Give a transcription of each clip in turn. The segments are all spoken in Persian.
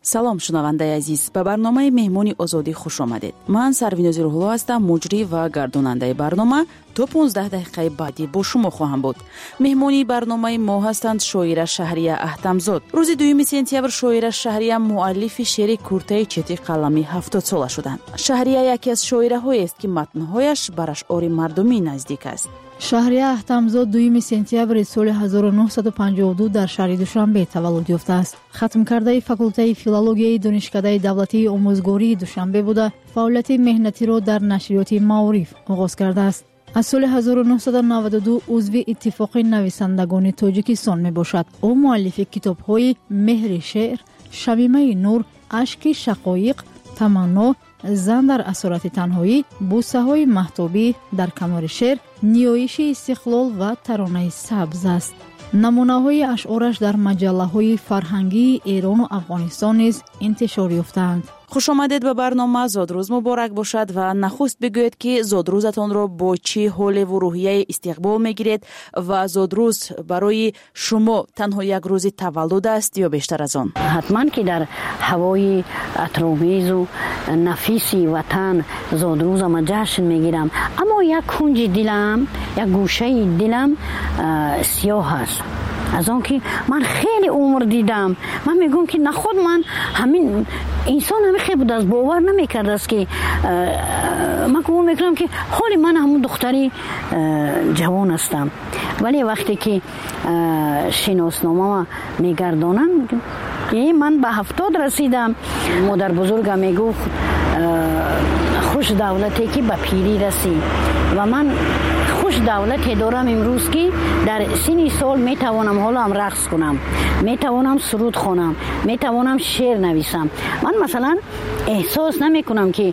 салом шунавандаи азиз, ба барномаи меҳмони озодӣ хуш омадед. ман Сарвинози Рӯҳулло ҳастам, муҷрӣ ва гардонандаи барнома. то 15 дақиқаи баъдӣ бо шумо хоҳам буд. меҳмони барномаи мо ҳастанд шоира Шаҳрия Аҳтамзод. рӯзи 2 сентябр шоира Шаҳрия муаллифи шеъри куртаи чети қалами 70 сола шуданд. Шаҳрия яке аз шоираҳоест ки матнҳояш ба ашъори мардумӣ наздик аст. Шаҳрия Аҳтамзод 2 сентябри соли 1952 дар шаҳри Душанбе таваллуд ёфтааст. хатмкардаи факултаи филологияи донишкадаи давлатии омӯзгории Душанбе буда фаъолияти меҳнатиро дар нашриёти Маориф оғоз кардааст. аз соли 1992 узви иттифоқи нависандагони Тоҷикистон мебошад. ӯ муаллифи китобҳои Меҳри шеър, Шамимаи нур, Ашки шақоиқ, Таманно, Зан дар асорати танҳоӣ, Бусаҳои маҳтобӣ, Дар канори шер, Ниёиши истиқлол ва Таронаи сабз аст. намунаҳои ашъораш дар маҷаллаҳои фарҳангии Эрону Афғонистон низ интишор ёфтаанд. хуш омадед ба барнома. Зодрӯз муборак бошад ва нахуст бигӯед ки зодрӯзатонро бо чӣ ҳолеву рӯҳияе истиқбол мегиред ва зодрӯз барои шумо танҳо як рӯзи таваллуд аст ё бештар аз он? ҳатман ки дар ҳавои атромезу нафиси ватан зодрӯзама ҷашн мегирам, аммо як кунҷи дилам, як гӯшаи дилам сиёҳ аст. аз он ки ман хеле умр дидам, ман мегӯям ки нахуд ман ҳамин инсон ҳамин хел будааст, бовар намекардааст ки ман гумон мекунам ки ҳоли ман ҳамун духтари ҷавон ҳастам. вале вақте ки шиносномама мегардонам, ман ба 70 расидам. модарбузургам мегуфт хуш давлате ки ба пирӣ расӣ, ва ман хуш давлате дорам имрӯз ки дар синни сол метавонам ҳолам рақс кунам, метавонам суруд хонам, метавонам шеър нависам. ман масалан эҳсос намекунам ки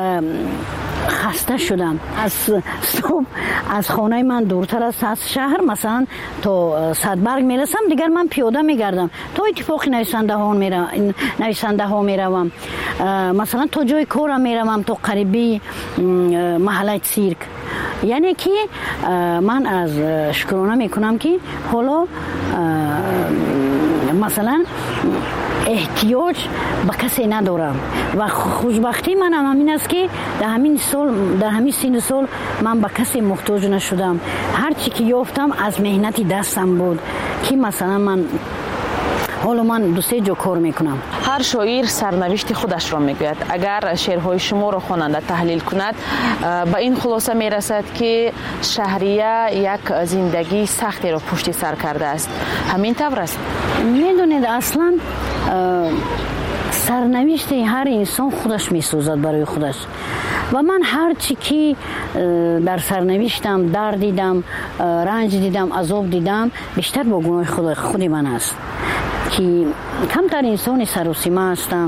хаста шудам. аз субҳ аз хонаи ман дуртар аст, аз шаҳр масалан то Садбарг мерасам, дигар ман пиёда мегардам, то иттифоқи нависандаҳо меравам, масалан то ҷои корам меравам, то қарибии маҳаллаи цирк. яъне ки ман аз шукрона мекунам ки ҳоло масалан эҳтиёҷ ба касе надорам ва хушбахтии манам ҳамин аст ки дар ҳамин синну сол ман ба касе муҳтоҷ нашудам. ҳар чӣ ки ёфтам аз меҳнати дастам буд, ки масалан ҳоло ман дусе ҷо кор мекунам. ҳар шоир сарнавишти худашро мегӯяд. агар шеърҳои шуморо хонанда таҳлил кунад, ба ин хулоса мерасад ки Шаҳрия як зиндагии сахтеро пушти сар кардааст. ҳамин тавр аст? медонед, аслан сарнавишти ҳар инсон худаш месозад барои худаш. ва ман ҳар чӣ ки дар сарнавиштам дард дидам, ранҷ дидам, азоб дидам, бештар бо гуноҳи худи ман аст, ки камтар инсони саросима ҳастам,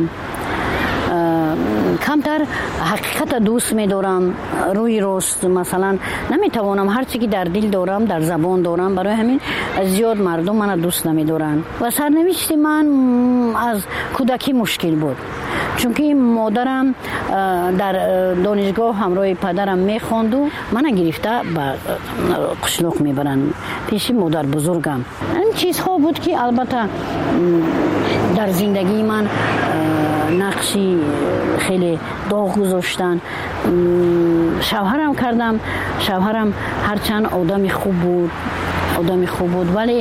камтар ҳақиқата дӯст медорам, рӯи рост. масалан наметавонам ҳар чӣ ки дар дил дорам, дар забон дорам, барои ҳамин зиёд мардум мана дӯст намедоранд. ва сарнавишти ман аз кӯдакӣ мушкил буд, чунки модарам дар донишгоҳ ҳамроҳи падарам мехонду мана гирифта ба қишлоқ мебаранд пеши модарбузургам. ин чизҳо буд ки албатта дар зиндагии ман нақши хеле доғ гузоштанд. шавҳарам кардам. шавҳарам ҳарчанд одами хуб буд, вале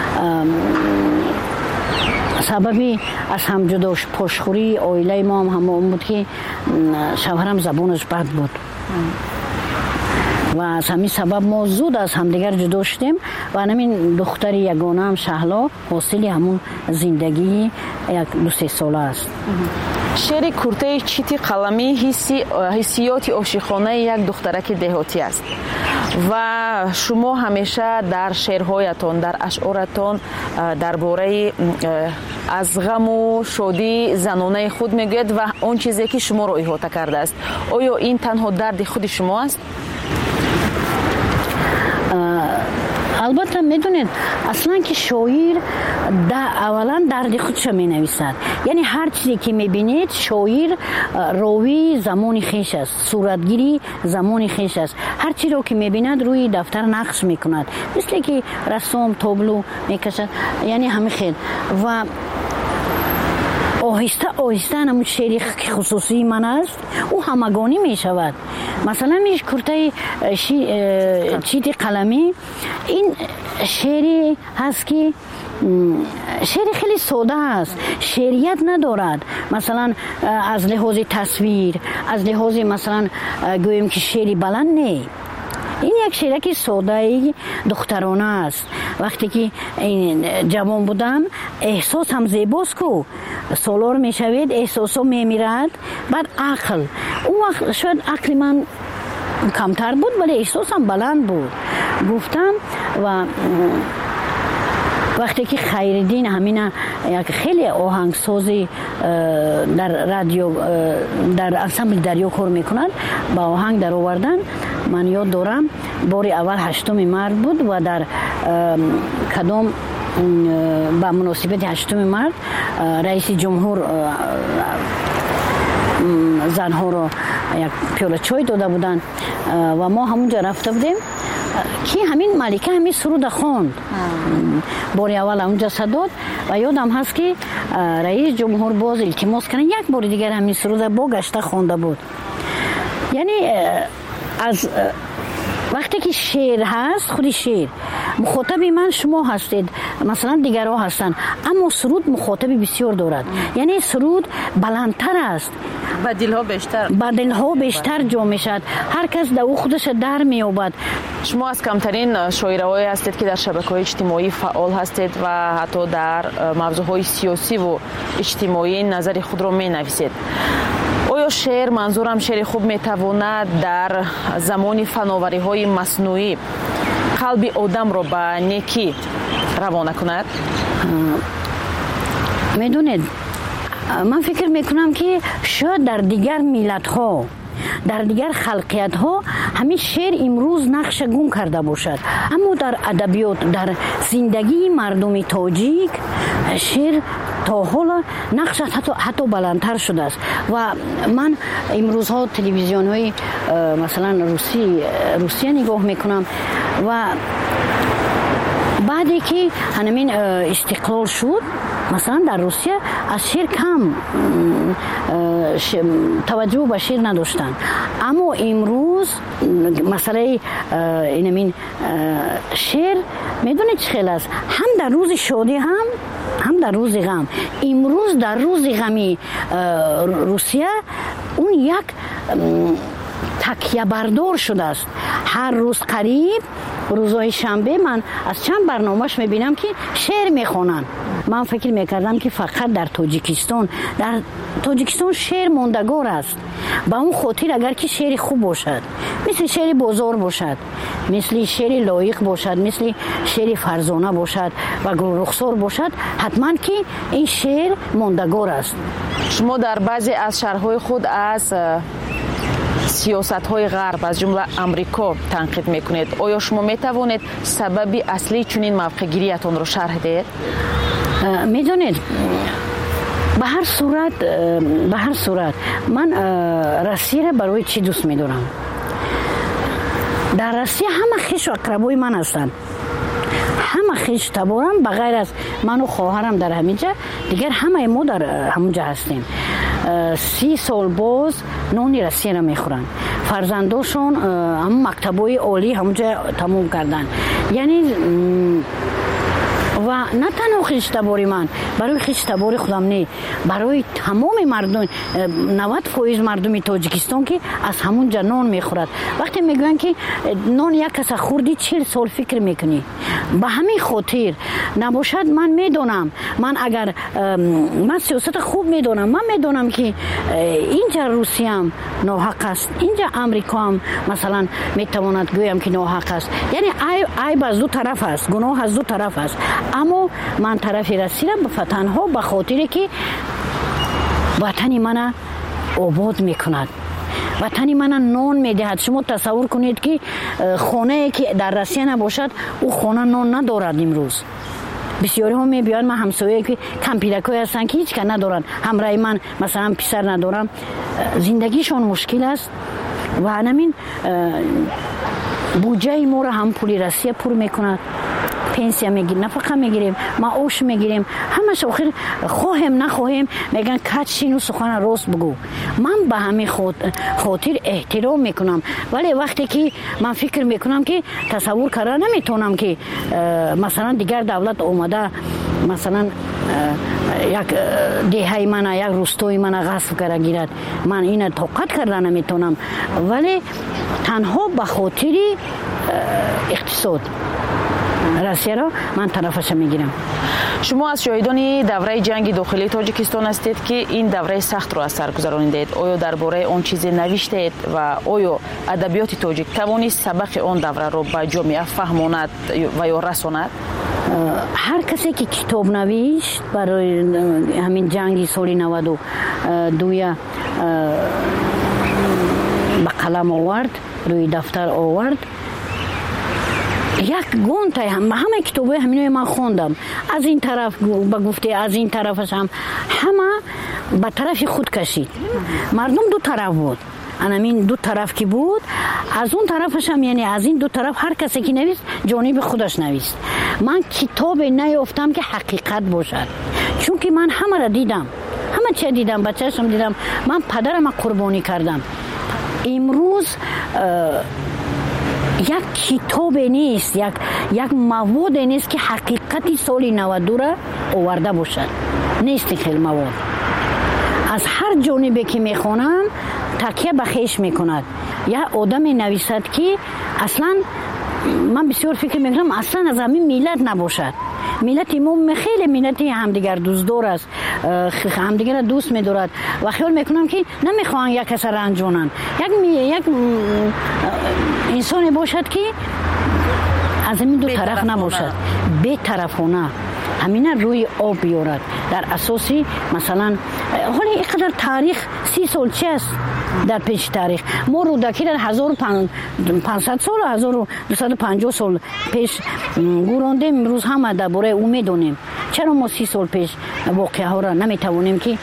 сабаби аз ҳамҷудошпошхӯрии оилаи мо ҳам он буд ки шавҳарам забонаш бад буд ва аз ҳамин сабаб мо зуд аз ҳамдигар ҷудо шудем ва ҳамин духтари ягонаам Шаҳло ҳосили ҳамун зиндагии як 2-3 сола аст. шеъри куртаи чити қаламӣ ҳиссиёти ошиқонаи як духтараки деҳотӣ аст ва шумо ҳамеша дар шеърҳоятон, дар ашъоратон дар бораи аз ғаму шодии занонаи худ мегӯед ва он чизе ки шуморо иҳота кардааст. оё ин танҳо дарди худи шумо аст? албатта медонед, аслан ки шоир аввалан дарди худша менависад. яъне ҳар чизе ки мебинед, шоир ровии замони хеш аст, суратгири замони хеш аст. ҳар чиро ки мебинад рӯи дафтар нақш мекунад, мисле ки рассом табло мекашад, яъне ҳамин хел. ва آهسته آهسته همون شعری خصوصی من است او همگانی می شود. مثلا میش کرته چیتی قلمی این شعری هست که شعر خیلی ساده است، شعریت ندارد. مثلا از لحاظ تصویر، از لحاظ مثلا گویم که شعری بلند نه، این یک شعرکی ساده دخترانه است. وقتی که جوان بودم احساس هم زیباست که سالار می شوید احساس می میرد. بعد عقل، اون وقت شاید عقل من کمتر بود ولی احساس هم بلند بود. گفتم و وقتی که خیرالدین همین یک خیلی آهنگسازی در رادیو در انسامبل دریا کار میکنند با آهنگ در آوردن، من یاد دارم بار اول 8 مرد بود و در کدام با مناسبت 8 مرد رئیس جمهور زنها رو یک پیاله چای داده بودن و ما همونجا رفته بودیم که همین ملکه همین سرود خواند. بار اول اونجا صداد و یادم هست که رئیس جمهور باز التماس کردن یک بار دیگر همین سرود با گشته خوانده بود. یعنی از وقتی که شعر هست، خودی شعر مخاطب من شما هستید، مثلا دیگرها هستند، اما سرود مخاطب بسیار دارد. یعنی سرود بلندتر است، با دلها بیشتر جا میشد، هر کس در او خودش در میابد. شما از کمترین شاعرایی هستید که در شبکه‌های اجتماعی فعال هستید و حتی در موضوعهای سیاسی و اجتماعی نظر خود را مینویسید. آیا شعر، منظورم شعر خوب میتواند در زمان فناوری‌های مصنوعی قلب آدم را به نیکی روانه کند؟ میدونید من فکر میکنم که شاید در دیگر ملت‌ها، در دیگر خلقیت‌ها همین شعر امروز نقش گم کرده باشد، اما در ادبیات، در زندگی مردم تاجیک شعر تا حالا نقش حتی بلندتر شده است. و من امروزها تلویزیون‌های مثلا روسیه نگاه میکنم و بعدی که همین استقلال شد مثلا در روسیه از شعر کم توجه به شعر نداشتن، اما امروز مسئله اینمین شعر میدونید چه خیلی است، هم در روز شادی هم در روز غم. امروز در روز غمی روسیه اون یک تکیه بردار شده است. هر روز قریب روزهای شنبه من از چند برنامهش میبینم که شعر میخونن. من فکر میکردم که فقط در تاجیکستان شعر ماندگار است. با اون خاطر اگر که شعر خوب باشد، مثل شعر بازار باشد، مثل شعر لایق باشد، مثل شعر فرزانه باشد و گل رخسار باشد، حتما که این شعر ماندگار است. شما در بعضی از شعرهای خود از سیاست‌های غرب از جمله امریکا تنقید میکنید. آیا شما میتوانید سبب اصلی چنین موقع‌گیریتان را شرح دهید؟ میدونید به هر صورت من روسیه را برای چی دوست میدارم؟ در روسیه همه خویش و اقربای من هستند، همه خویش تبارم بغیر از من و خواهرم در همینجا، دیگر همه ما در همونجا هستیم. 30 سال باز نان روسیه را میخورن، فرزنداشون هم مکتبای عالی همونجا تموم کردن. یعنی و نه تنها خیشتباری من، برای خیشتباری خودم نه، برای تمام مردم 90% مردم تاجیکستان که از همون نان میخورد. وقتی میگن که نان یک کس خوردی 40 سال فکر میکنی، به همین خاطر نباشد. من میدونم، من سیاست خوب میدونم، من میدونم که اینجا روسیه هم ناحق است، اینجا امریکا هم مثلا میتواند گویم که ناحق است. یعنی عیب از دو طرف است، گناه از دو طرف است، اما من طرف رسیدم به تنها به خاطر که وطن من آباد میکند، وطن من نان میدهد. شما تصور کنید که خانه که در روسیه نباشد او خانه نان ندارد. امروز بسیاری ها میبیان، من همسایه که کمپیرکای هستن که هیچ که ندارن، همراه من مثلا پسر ندارم، زندگیشون مشکل است و همین بودجه ما را هم پول روسیه پر میکند. پنسیا میگیریم، نفقه میگیریم، معاش میگیریم، همش آخر خواهیم نخواهیم میگن کاتشینو سخن راست بگو. من به همین خاطر احترام میکنم، ولی وقتی که من فکر میکنم که تصور کردن نمیتونم که مثلا دیگر دولت اومده مثلا یک دهه من یک روستای من غصب کرده گیرد، من این طاقت کردن نمیتونم، ولی تنها به خاطر اقتصاد روسیه را من طرفش میگیرم. شما از شاهدان دوره جنگ داخلی تاجیکستان هستید که این دوره سخت رو از سر گذراندید. آیا درباره آن چیزی نوشتید و آیا ادبیات تاجیک توانست سبق آن دوره رو به جامعه فهماند و یا رساند؟ هر کسی که کتاب نوشت برای همین جنگ سال 92 به قلم آورد، روی دفتر آورد، یک گونتای همه کتابای همینوی من خوندم، از این طرف به گفته از این طرفش هم همه به طرف خود کشید. مردم دو طرف بود، همین دو طرف که بود، از اون طرفش هم یعنی از این دو طرف هر کسی که نویست جانب خودش نویست. من کتاب نیافتم که حقیقت باشد، چون که من همه را دیدم، همه چی دیدم، بچه‌شم دیدم، من پدرم قربانی کردم. امروز یک کتاب نیست، یک مواد نیست که حقیقتی سال 92 را آورده باشد، نیست خیلی مواد. از هر جانبی که میخونم تکیه به خویش میکند. یا آدم نویسد که اصلا من بسیار فکر میکنم اصلا از همین ملت نباشد. ملت ما خیلی ملت همدیگر دوستدار است، همدیگر دوست می‌دارد و خیال میکنم که نمیخوان یک کس رنجونن. یک انسانی باشد که از این دو طرف نباشد، به طرفانه همین روی آب بیارد. در اساسی مثلا حالا اینقدر تاریخ 30 سال چه است در پیش تاریخ، ما رودکی در 1500 سال 1250 سال پیش گوراندیم، امروز همه درباره او میدونیم. چرا ما 30 سال پیش واقعه ها را نمیتوانیم که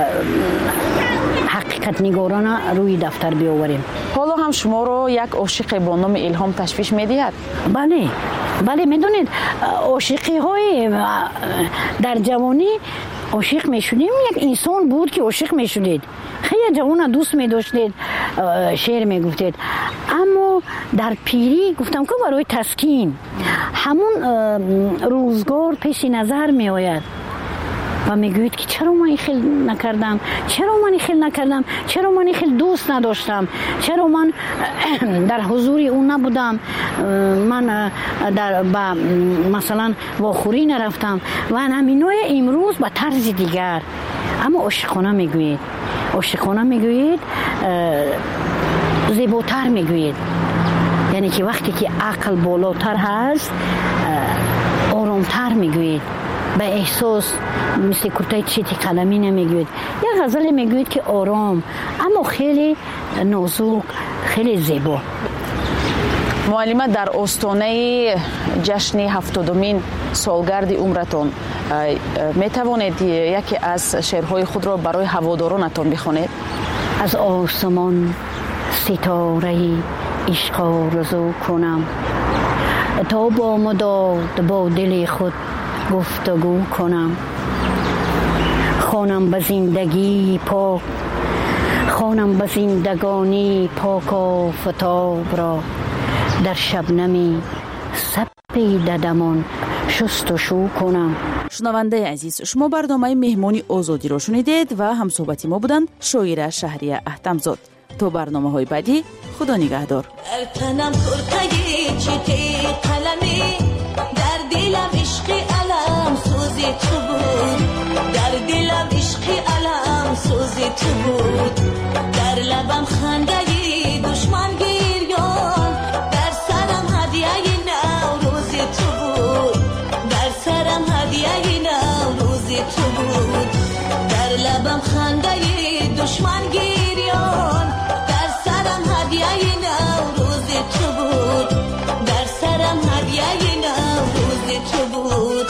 حقیقت نگارانه روی دفتر بیاوریم؟ حالا هم شما رو یک عاشق با نام الهام تشویش میدهد؟ بله میدونید عاشقی های در جوانی عاشق میشدیم، یک انسان بود که عاشق میشدید، خیلی جوان دوست میداشتید، شعر میگفتید، اما در پیری گفتم که برای تسکین همون روزگار پیش نظر میآید و میگوید که چرا من خیلی نکردم، چرا من خیلی دوست نداشتم، چرا من در حضور اون نبودم، من در مثلا واخوری نرفتم و همینوی امروز به طرز دیگر. اما عاشقانه میگوید، زیباتر میگوید، یعنی که وقتی که عقل بالاتر هست آرامتر میگوید، به احساس مثل کرتای چیتی قلمی نمیگوید. یک غزل میگوید که آرام اما خیلی نازک، خیلی زیبا. معلمه، در آستانه جشن 70مین سالگرد عمرتان میتوانید یکی از شعرهای خود را برای هوادارانتان بخوانید؟ از آسمان ستاره عشق آرزو کنم، تا با مداد با دل خود گفتگو کنم، خوانم به زندگی پاک، خوانم به زندگانی پاک آفتاب را، در شبنمی سپید دمان شست و شو کنم. شنونده عزیز، شما برنامه مهمانی آزادی را شنیدید و همصحبتی ما بودند شاعره شهریه اهتم‌زاد. تا برنامه‌های بعدی، خدا نگهدار. تنم کرتگی چیتی قلمی، در دلم عشقی علم سوزی تو بود، در دلم عشقی علم سوزی تو بود، در لبم خندگی دشمن گریان، در سرم هدیه نوروزی تو بود، در سرم هدیه نوروزی تو بود، در لبم خندگی دشمن گریان، در سرم هدیه نوروزی تو بود، در سرم هدیه نوروزی تو بود.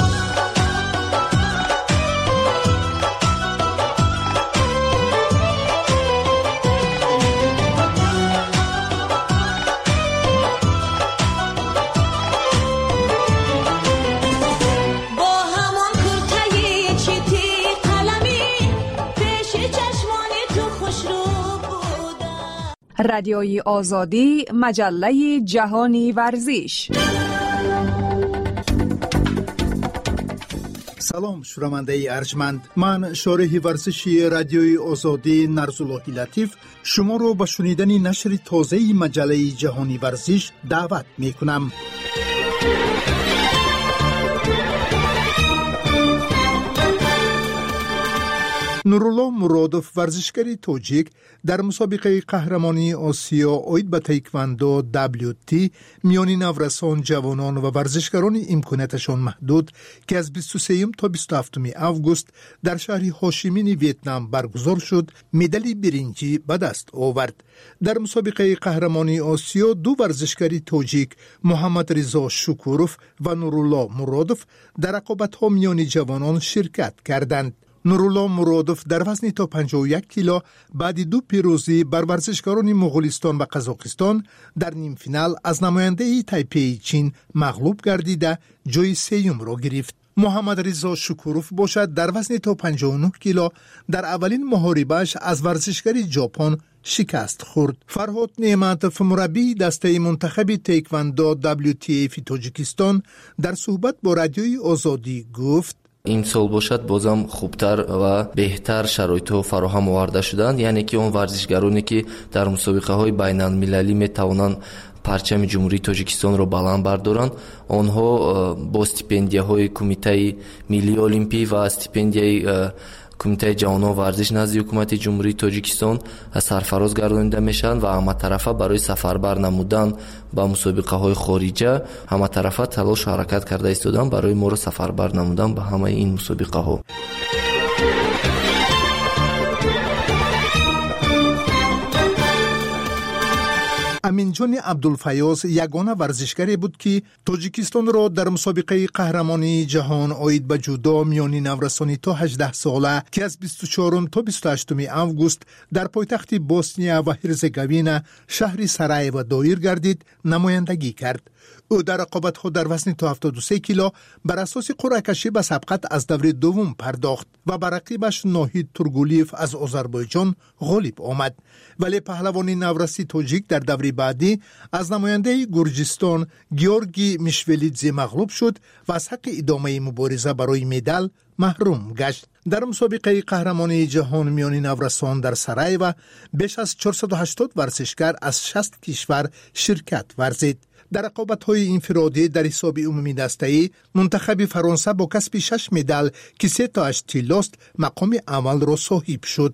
پیش چشمانی تو خوش رو بودم. رادیوی آزادی، مجله جهانی ورزش. سلام شنونده ارجمند، من شارح ورزشی رادیوی آزادی نرزالله لطیف شما رو به شنیدن نشر تازه مجله جهانی ورزش دعوت می کنم. نورالله مرادوف ورزشکاری تاجیک در مسابقه قهرمانی آسیا آید به تایکواندو WT میان نورسان، جوانان و ورزشکاران امکاناتشان محدود که از 23 تا 27 آگوست در شهر هاشیمین ویتنام برگزار شد، مدال برنجی به دست آورد. در مسابقه قهرمانی آسیا دو ورزشکاری تاجیک محمد رضا شکوروف و نورالله مرادوف در رقابت‌ها میان جوانان شرکت کردند. نورالله مرادوف در وزن تا 51 کیلو بعد دو پیروزی بر ورزشکاران مغولستان و قزاقستان در نیم فینال از نماینده تایپی چین مغلوب گردیده جای سوم را گرفت. محمد رضا شکوروف باشد در وزن تا 59 کیلو در اولین محاربه‌اش از ورزشکاری ژاپن شکست خورد. فرهاد نعمتوف مربی دسته منتخب تایکواندو WTA تاجیکستان در صحبت با رادیوی آزادی گفت این سال باشد بازم خوبتر و بهتر شرایط فراهم آورده شدند، یعنی که اون ورزشکارانی که در مسابقه های بین المللی میتوانند پرچم جمهوری تاجیکستان را بلند بردارند، آنها با استیپندیه های کمیته ملی المپی و استیپندیه کمیته جوانان ورزش نزد حکومت جمهوری تاجیکستان سرفراز گردانیده میشن و همه طرفه برای سفربر نمودن با مسابقه های خارجه همه طرفه تلاش و حرکت کرده ایستادن برای ما را سفربر نمودن به همه این مسابقه ها. امینجان عبدالفیاض یگانه ورزشکاری بود که تاجیکستان را در مسابقه قهرمانی جهان آید به جودو میان نورسانی تا 18 ساله که از 24 تا 28 آگوست در پایتخت بوسنیا و هرزگوین شهر سرایو دایر گردید نمایندگی کرد. او در رقابت‌ها در وزن تا 73 کیلو بر اساس قرعه کشی به سبقت از دور دوم پرداخت و بر رقیبش ناهید تورگولیف از آذربایجان غالب آمد، ولی پهلوان نورسی تاجیک در دور بعدی از نماینده گرجستان گیورگی میشولیدزی مغلوب شد و از حق ادامه مبارزه برای مدال محروم گشت. در مسابقه قهرمانی جهان میان نورسان در سرایو بیش از 480 ورزشکار از 60 کشور شرکت ورزید. در رقابت‌های انفرادی در حساب عمومی دسته‌ای منتخب فرانسه با کسب 6 مدال که 3 تاش طلاست مقام اول را صاحب شد.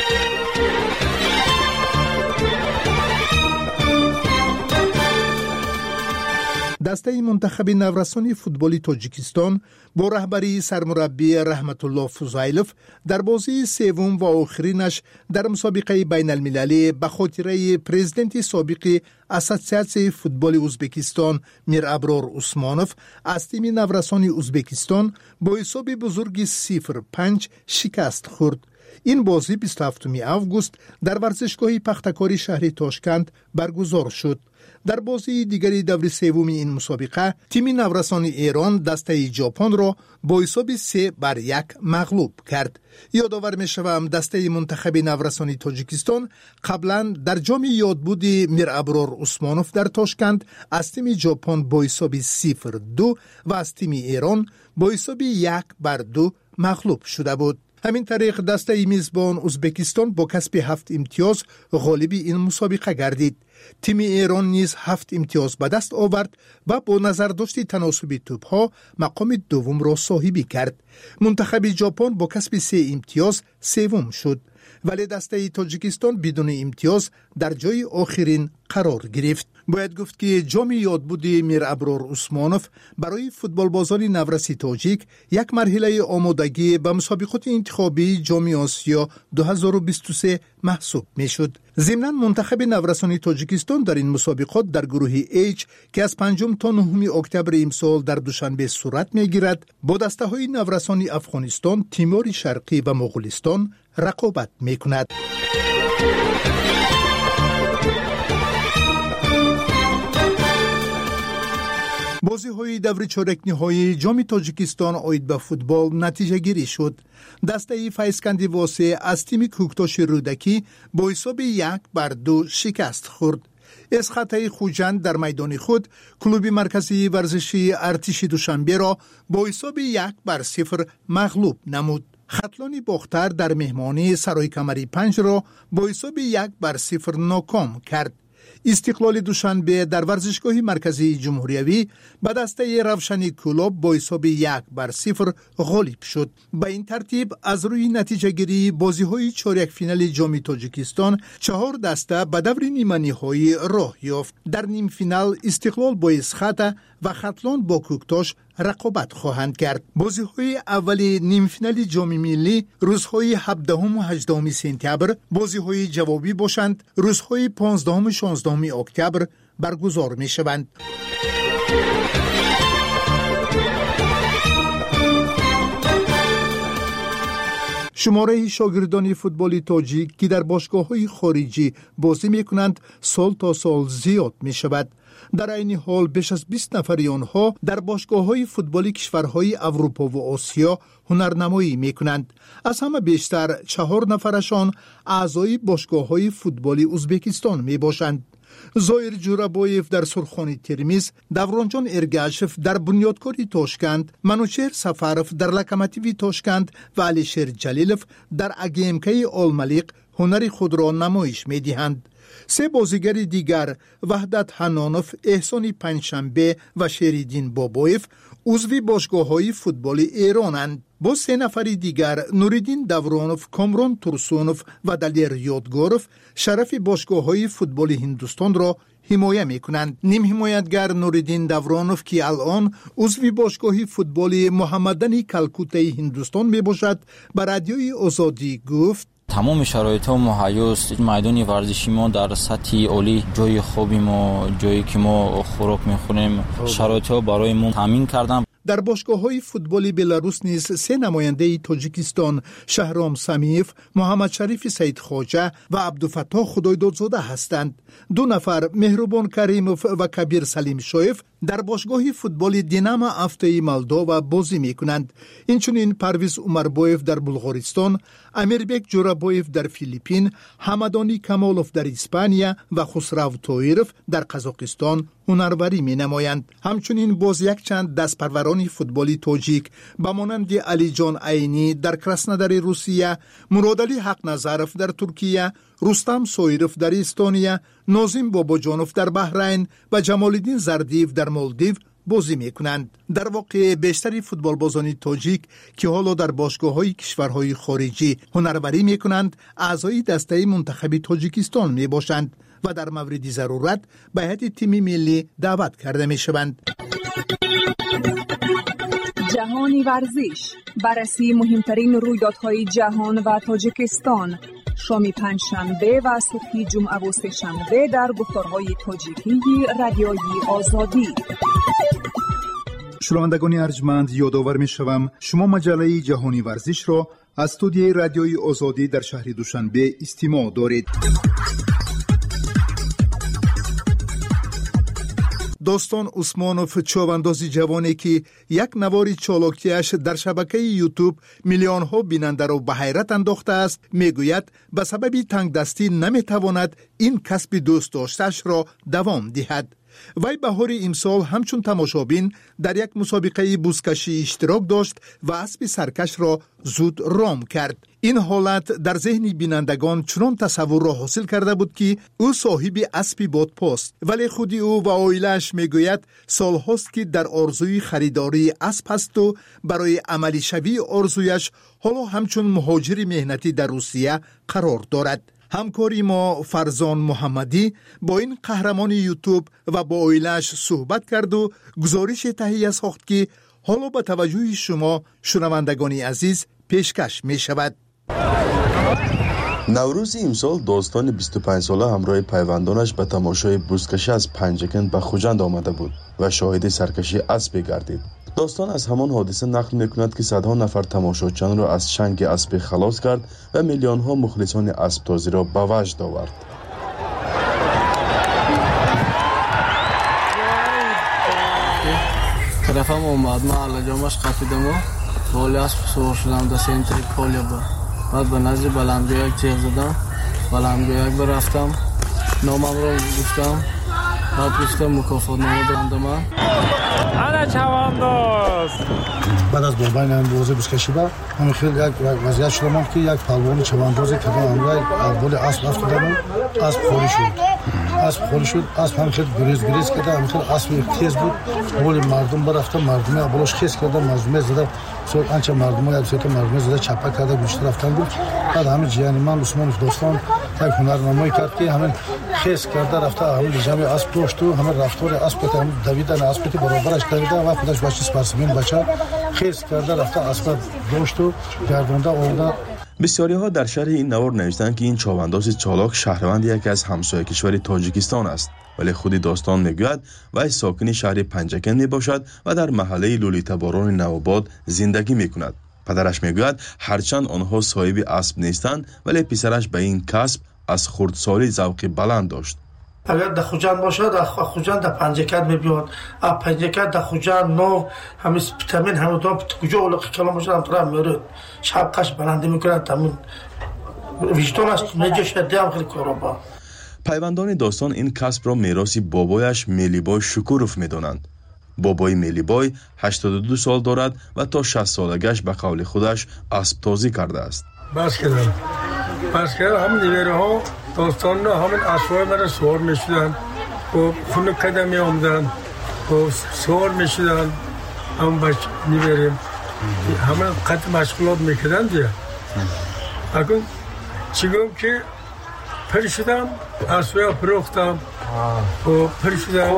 دسته منتخب نورسانی فوتبالی تاجیکستان با رهبری سرمربی رحمت الله فضایلوف در بازی سوم و آخرینش در مسابقه بین المللی به خاطره پرزیدنت سابق اساسیاسیون فوتبال ازبکستان میر ابرار عثمانوف از تیم نورسانی ازبکستان با حساب بزرگی 0-5 شکست خورد. این بازی 27 آگوست در ورزشگاه پختکاری شهر تاشکند برگزار شد. در بازی دیگری دور سوم این مسابقه تیم نورسان ایران دسته ژاپن را با حساب 3-1 مغلوب کرد. یادآور می‌شوم دسته منتخب نورسانی تاجیکستان قبلا در جام یادبود میر ابرار عثمانوف در تاشکند از تیم ژاپن با حساب 0-2 و از تیم ایران با حساب 1-2 مغلوب شده بود. همین طریق دسته میزبان ازبکستان با کسب 7 امتیاز غالب این مسابقه گردید. تیم ایران نیز 7 امتیاز به دست آورد و با نظر داشت تناسب توپ‌ها مقام دوم را صاحب کرد. منتخب ژاپن با کسب 3 امتیاز سوم شد، ولی دسته تاجیکستان بدون امتیاز در جای آخرین قرار گرفت. باید گفت که جام یادبود میر ابرار عثمانوف برای فوتبال بازان نورسی تاجیک یک مرحله آمادگی به مسابقات انتخابی جام آسیا 2023 محسوب می شد. ضمناً منتخب نورسانی تاجیکستان در این مسابقات در گروه H که از 5 تا 9 اکتبر امسال در دوشنبه صورت می گیرد با دسته های نورسانی افغانستان، تیمور شرقی و مغولستان رقابت می کند. بازی‌های دور چهارک نهایی جام تاجیکستان اوید به فوتبال نتیجه گیری شد. دسته فیضکندی واسه از تیم کوکتاش رودکی با حساب 1-2 شکست خورد. از خطای خوجند در میدان خود کلوب مرکزی ورزشی ارتش دوشنبه را با حساب 1-0 مغلوب نمود. خطلانی باختر در مهمانی سرای کمری 5 را با حساب 1-0 ناکام کرد. استقلال دوشنبه در ورزشگاه مرکزی جمهوریوی به دسته روشنی کلوب با حساب 1-0 غالب شد. به این ترتیب از روی نتیجه گیری بازی‌های چهارک فینال جام تاجیکستان 4 دسته به دور نیمه نهایی راه یافت. در نیم فینال استقلال با اسخط و خطلان با کوکتاش رقابت خواهند کرد. بازی‌های اولی نیم فینال جام ملی روزهای 17 و 18 سپتامبر، بازی‌های جوابی باشند روزهای 15 و 16 اکتبر برگزار می‌شوند. شماره شاگردان فوتبال تاجیک که در باشگاه‌های خارجی بازی می‌کنند سال تا سال زیاد می‌شود. در این حال بیش از 20 نفر آنها در باشگاه‌های فوتبالی کشورهای اروپا و آسیا هنرنمایی می‌کنند. از همه بیشتر 4 نفرشان اعضای باشگاه‌های فوتبالی ازبکستان میباشند. زایر جورابویف در سرخانی ترمیز، دورانجان ارگاشف در بنیادکاری تاشکند، منوچهر سفارف در لکماتیوی تاشکند و علیشیر جلیلف در اگیمکی آلملیق هنر خود را نمایش می‌دهند. 3 بازیگر دیگر وحدت حنانوف، احسان پنجشنبه و شریدین بابایف عضو باشگاه‌های فوتبال ایرانند. با 3 نفر دیگر نوریدین دورانوف، کامران ترسونوف و دلیر یادگاروف شرف باشگاه‌های فوتبال هندوستان را حمایت می‌کنند. نیم حمایتگر نوریدین دورانوف که الان عضو باشگاه فوتبال محمدنی کلکوته هندوستان میباشد به رادیوی آزادی گفت: تمام شرایط ها مهیا است. میدان ورزشی ما در سطح عالی، جای خوبی ما، جایی که ما خوراک میخوریم، شرایط ها برای ما تامین کردن. در باشگاه‌های فوتبال بلاروس نیز 3 نماینده تاجیکستان، شهرام سمیف، محمد شریف سید خواجه و عبدالفتاح خدایدادزاده هستند. 2 نفر مهربان کریموف و کبیر سلیم شایف در باشگاه فوتبال دیناما افتای مالدووا بازی می‌کنند. اینچنین پرویز عمربایف در بلغارستان، امیربک جورابایف در فیلیپین، حمدانی کمالوف در اسپانیا و خسرو طایرف در قزاقستان هنروری می‌نمایند. همچنین باز یک چند دستپروران فوتبالی تاجیک به مانند علی جان عینی در کراسنودار روسیه، مرادعلی حق نظرف در ترکیه، رستم سویرف در استونیا، نازم باباجانوف در بحرین و جمالالدین زردیف در مالدیو بازی میکنند. در واقع بیشتری فوتبال بازان تاجیک که حالا در باشگاه‌های کشورهای خارجی هنروری میکنند، اعضای دسته منتخب تاجیکستان میباشند و در مورد ضرورت به هیئت تیم ملی دعوت کرده میشوند. جهانی ورزش، بررسی مهمترین رویدادهای جهان و تاجیکستان، شام پنجشنبه و صبح جمعه و سه‌شنبه در گفتارهای تاجیکی رادیوی آزادی. شنوندگان ارجمند، یادآور می‌شوم شما مجله جهانی ورزش را از استودیوی رادیوی آزادی در شهر دوشنبه استماع دارید. داستان عثمانوف، چوباندازی جوانی که یک نوار چالاکیش در شبکه یوتیوب میلیون ها بیننده را به حیرت انداخته است، میگوید به سبب تنگ دستی نمیتواند این کسب دوست داشتش را دوام دهد. وی بهار امسال همچون تماشابین در یک مسابقه بزکشی اشتراک داشت و اسب سرکش را زود رام کرد. این حالت در ذهن بینندگان چنان تصور را حاصل کرده بود که او صاحب اسبی بادپاست، ولی خودی او و عائله‌اش میگوید سالهاست که در آرزوی خریداری اسب است و برای عملی شوی آرزویش حالا همچون مهاجر مهنتی در روسیه قرار دارد. همکاری ما فرزان محمدی با این قهرمان یوتیوب و با عائله‌اش صحبت کرد و گزارش تهیه ساخت که حالا با توجه شما شنوندگان عزیز پیشکش می شود. نوروز امسال داستان 25 ساله همراه پیوندانش به تماشای بزکشی از پنجکن به خوجند آمده بود و شاهد سرکشی اسب گردید. داستان از همان حادثه نقل می‌کند که صدها نفر تماشاچیان را از چنگ اسب خلاص کرد و میلیون‌ها مخلصان اسب تازی را به وجد آورد. رفتم اومد من علجامش خفیدم و بالی اسب سوار شدم دست اینتری پالیا با بعد به نزدیک بلندگوی یک تیغ زدم بلندگوی یک برفتم نامم رو گفتم بعد گفتم مکافات نامه دارنده من انا چوانداز بعد از بابای نام بوزه بسکشی با همین خیلی یک وضعیت شدم که یک پالوان چواندازی که من بالی اسب افتادم اسب خوری شد اسب هم خیلی گریز کرده هم خیلی اسب تیز بود بالی مردم برفتم مردم بالاش خیس کرده مردم زده سوی آنچه مردم یک سوی مردم زده چپا کرده گوشت رفتن بود بعد همین جیانی من عثمان دوستان یک هنرنمایی کرد که همین خیس کرده رفته همین جمع اسب داشت و همین رفتار اسب که هم دویدن اسب که برابرش دویده و خودش باشه سپرسمین بچه خیس کرده رفته اسب داشت و گردونده آورده. بسیاری ها در شرح این نوار نوشتند که این چاوانداز چالاک شهروند یکی از همسایه کشور تاجیکستان است، ولی خود داستان میگوید وی ساکن شهر پنجکن می باشد و در محله لولیتا باران نوآباد زندگی می کند. پدرش میگوید هرچند آنها صاحب اسب نیستند ولی پسرش به این کسب از خردسالی ذوق بلند داشت. اگر در خوجند باشه در خوجند در پنجکت میبیاد پنجکت در خوجند نو همین تامین همون دو کجا اولق کلام باشه هم طرف میرد شبقش بلندی میکنن تامین وجدانش نجاش هم خیلی کارا با. پیوندان داستان این کسب را میراث بابایش میلیبای شکوروف میدانند. بابای میلیبای 82 سال دارد و تا 60 سالگش به قول خودش اسب تازی کرده است. بس کردم همین نیوره ها داستان همین اسبای مرا سوار میشدن و خونه قدمی آمدن و سوار میشدن هم بچه نیوریم همین قد مشغولات میکردن دیگه اکن چیگم که پر شدم اسبای پروختم و پر شدم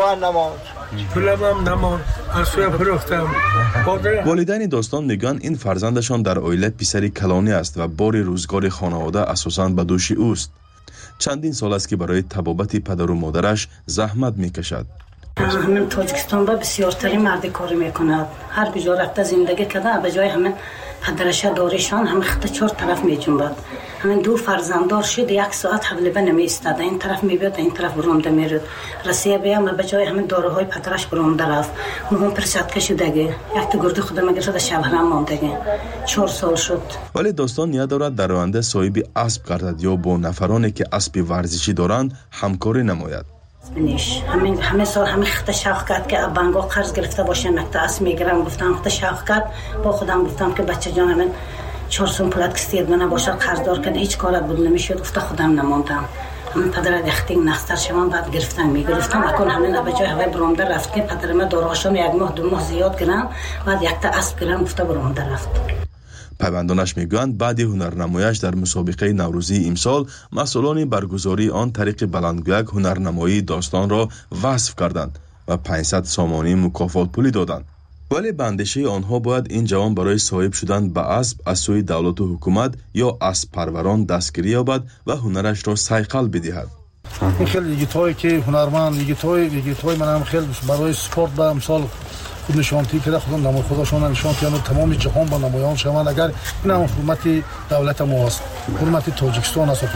پولم نماد اسبای پروختم. والدین داستان میگن این فرزندشان در عائله پسری کلانی است و بار روزگار خانواده اساساً به دوش اوست. چندین سال است که برای طبابت پدر و مادرش زحمت میکشد. همین تاجیکستان با بسیارترین مرد کاری میکند. هر کجا رفته زندگی کرده به جای همین پدرش داریشان همین خط چهار طرف میجنبد. همین دو فرزنددار شد 1 ساعت حوله نمی ایستاد. این طرف میبید این طرف برونده میرد. رسیه بیام و به جای همین داروهای پدرش برونده رفت. اون پرسات کشیدگی. یک تا گرده خودم اگر شده شبرم ماندگی. 4 سال شد. ولی داستان نیاد دارد در آینده صاحب اسب گردد یا با نفرانی که اسب ورزشی دارند همکاری نماید. بنیش همه سال همه خط شاخ کرد که بانگو قرض گرفته باشه نکته اسب میگیرم گفتم خط شاخ کرد با خودم گفتم که بچه جان من 400 پولت کستید من باشه قرض دار کرد هیچ کار بود نمیشد گفته خودم نموندم همین پدر دختین نختر شوم بعد گرفتن میگرفتم اكون همین به جای هوای برونده رفت که پدر ما داروهاشون 1 ماه 2 ماه زیاد گرم بعد یک تا اسب گرم گفته برونده رفت. پیوندانش میگویند بعد هنرنمایش در مسابقه نوروزی امسال مسئولان برگزاری آن طریق بلندگویک هنرنمایی داستان را وصف کردند و 500 سامانی مکافات پولی دادند. ولی به اندیشه آنها باید این جوان برای صاحب شدن به اسب از سوی دولت و حکومت یا اسب پروران دستگیری یابد و هنرش را صیقل بدهد. این خیلی یگیتایی که هنرمند یگیتای من هم خیلی برای سپورت به امسال خود نشانتی که خودم نمای خودشان نشانتی و تمام جهان با نمایان شوند. اگر این هم حکومت دولت ما است حکومت تاجیکستان است.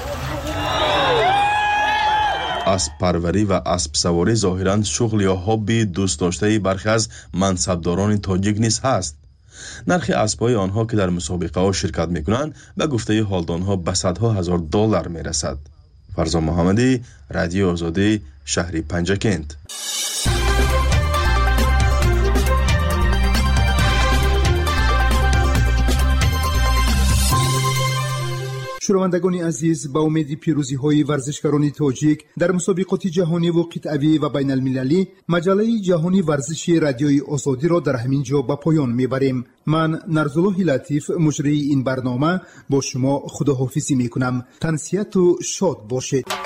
اسب پروری و اسب سواری ظاهراً شغل یا هابی دوست داشته برخی از منصبداران تاجیک نیز هست. نرخ اسب‌های آنها که در مسابقه ها شرکت می‌کنند به گفته حالدانها به صدها هزار دلار می‌رسد. فرزان محمدی، رادیو آزادی، شهر پنجکند. شنوندگان عزیز، با امید پیروزی های ورزشکاران تاجیک در مسابقات جهانی و قطعی و بین المللی مجله جهانی ورزشی رادیوی آزادی را در همین جا به پایان میبریم. من نرزالله لطیف مجری این برنامه با شما خداحافظی میکنم. تنسیت و شاد باشید.